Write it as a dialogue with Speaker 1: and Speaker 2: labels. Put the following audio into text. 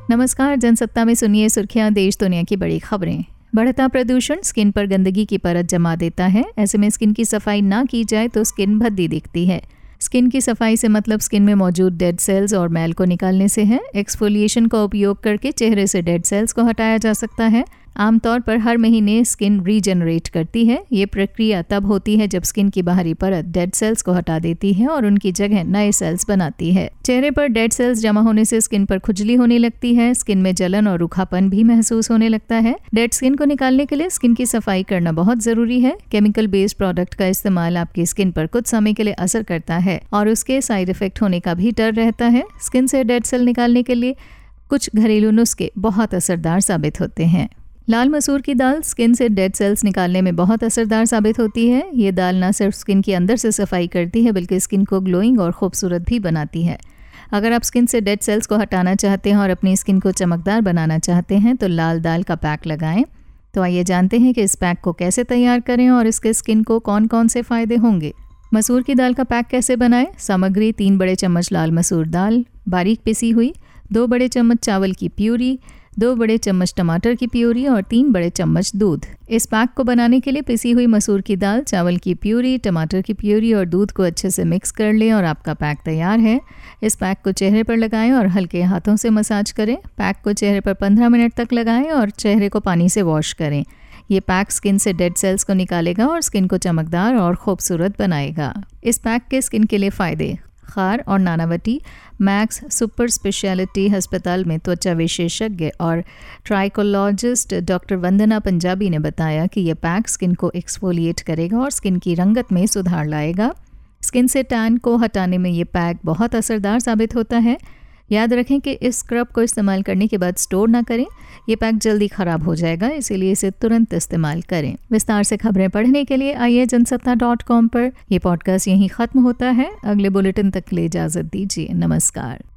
Speaker 1: नमस्कार, जनसत्ता में सुनिए सुर्खियां, देश दुनिया की बड़ी खबरें। बढ़ता प्रदूषण स्किन पर गंदगी की परत जमा देता है। ऐसे में स्किन की सफाई ना की जाए तो स्किन भद्दी दिखती है। स्किन की सफाई से मतलब स्किन में मौजूद डेड सेल्स और मैल को निकालने से है। एक्सफोलिएशन का उपयोग करके चेहरे से डेड सेल्स को हटाया जा सकता है। आमतौर पर हर महीने स्किन रीजनरेट करती है। ये प्रक्रिया तब होती है जब स्किन की बाहरी परत डेड सेल्स को हटा देती है और उनकी जगह नए सेल्स बनाती है। चेहरे पर डेड सेल्स जमा होने से स्किन पर खुजली होने लगती है। स्किन में जलन और रूखापन भी महसूस होने लगता है। डेड स्किन को निकालने के लिए स्किन की सफाई करना बहुत जरूरी है। केमिकल बेस्ड प्रोडक्ट का इस्तेमाल आपकी स्किन पर कुछ समय के लिए असर करता है और उसके साइड इफेक्ट होने का भी डर रहता है। स्किन से डेड सेल निकालने के लिए कुछ घरेलू नुस्खे बहुत असरदार साबित होते हैं। लाल मसूर की दाल स्किन से डेड सेल्स निकालने में बहुत असरदार साबित होती है। ये दाल न सिर्फ स्किन के अंदर से सफाई करती है बल्कि स्किन को ग्लोइंग और खूबसूरत भी बनाती है। अगर आप स्किन से डेड सेल्स को हटाना चाहते हैं और अपनी स्किन को चमकदार बनाना चाहते हैं तो लाल दाल का पैक लगाएं। तो आइए जानते हैं कि इस पैक को कैसे तैयार करें और इसके स्किन को कौन कौन से फ़ायदे होंगे। मसूर की दाल का पैक कैसे बनाएं? सामग्री: 3 बड़े चम्मच लाल मसूर दाल बारीक पिसी हुई, 2 बड़े चम्मच चावल की प्यूरी, 2 बड़े चम्मच टमाटर की प्यूरी और 3 बड़े चम्मच दूध। इस पैक को बनाने के लिए पिसी हुई मसूर की दाल, चावल की प्यूरी, टमाटर की प्यूरी और दूध को अच्छे से मिक्स कर लें और आपका पैक तैयार है। इस पैक को चेहरे पर लगाएं और हल्के हाथों से मसाज करें। पैक को चेहरे पर 15 मिनट तक लगाएं और चेहरे को पानी से वॉश करें। ये पैक स्किन से डेड सेल्स को निकालेगा और स्किन को चमकदार और खूबसूरत बनाएगा। इस पैक के स्किन के लिए फ़ायदे: खार और नानावटी मैक्स सुपर स्पेशलिटी अस्पताल में त्वचा विशेषज्ञ और ट्राइकोलॉजिस्ट डॉक्टर वंदना पंजाबी ने बताया कि यह पैक स्किन को एक्सफोलिएट करेगा और स्किन की रंगत में सुधार लाएगा। स्किन से टैन को हटाने में ये पैक बहुत असरदार साबित होता है। याद रखें कि इस स्क्रब को इस्तेमाल करने के बाद स्टोर ना करें। ये पैक जल्दी ख़राब हो जाएगा, इसीलिए इसे तुरंत इस्तेमाल करें। विस्तार से खबरें पढ़ने के लिए आइए जनसत्ता.com पर। यह पॉडकास्ट यहीं ख़त्म होता है। अगले बुलेटिन तक के लिए इजाज़त दीजिए। नमस्कार।